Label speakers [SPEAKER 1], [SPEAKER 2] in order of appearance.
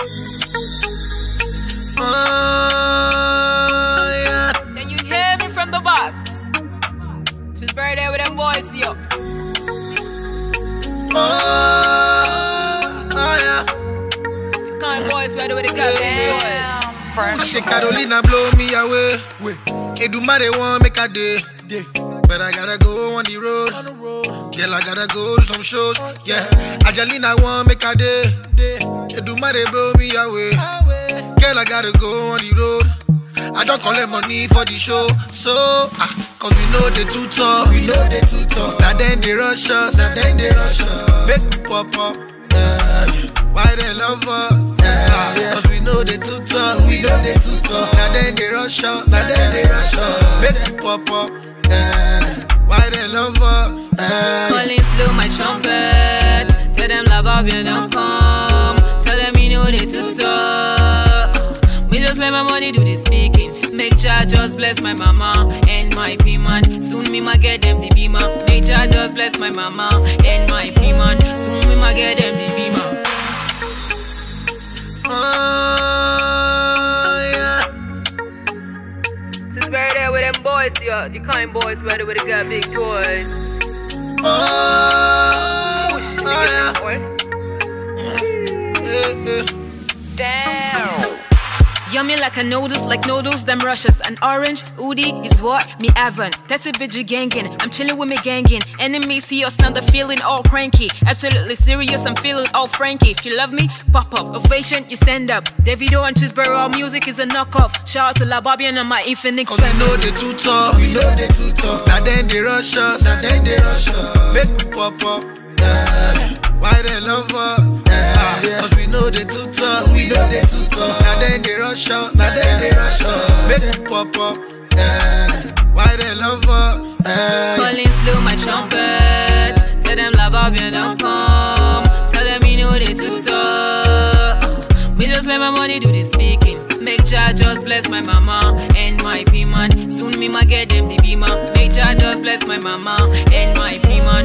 [SPEAKER 1] Yeah.
[SPEAKER 2] Can you hear me from the back? She's buried there with them boys, yo.
[SPEAKER 1] Yeah.
[SPEAKER 2] The kind boys ready with the goddamn boys.
[SPEAKER 1] She Carolina blow me away. Edumare won't make a day. But I gotta go on the road. Girl, I gotta go to some shows. Yeah, Angelina won't make a day. Edumare blow me away. Girl, I gotta go on the road. I don't collect money for the show. So, cause we know they too tough. Now then they rush us. Make me pop up. Why they love her? Cause we know they too tough. Now then they rush us. Make me pop up. Why they love her?
[SPEAKER 2] Collins blow my trumpet. Tell them La Barbie don't come. Tell them you know they too tough. Me just let my money do the speaking. Make Jah just bless my mama and my P-man. Soon me ma get them the beamer. Make Jah just bless my mama and my P-man. Soon me ma get them the beamer.
[SPEAKER 1] Yeah.
[SPEAKER 2] She's buried there with them boys, yo. The kind boys ready with the got big toys.
[SPEAKER 1] Yeah.
[SPEAKER 2] Damn. Yummy like noodles, them rushes. An orange, Udi is what me having. That's a bitch gangin', I'm chillin' with me gangin'. Enemies see us now, they're feeling all cranky. Absolutely serious, I'm feeling all franky. If you love me, pop up. Ovation, you stand up. Davido and Chisbury, all music is a knockoff. Shout out to La Barbie and my Infinix.
[SPEAKER 1] Cause we know they too tough. Now then they rush us. Make me pop up. Why they love her? Cause we know they too tough. Now then they rush us. Make me pop up. Why they love her?
[SPEAKER 2] Collins blow my trumpet. Tell them La Barbie don't come. Tell them you know they too tough. Me just let my money do the speaking. Make Jah just bless my mama and my P-man. Soon me ma get them the beamer. Make Jah just bless my mama and my P-man.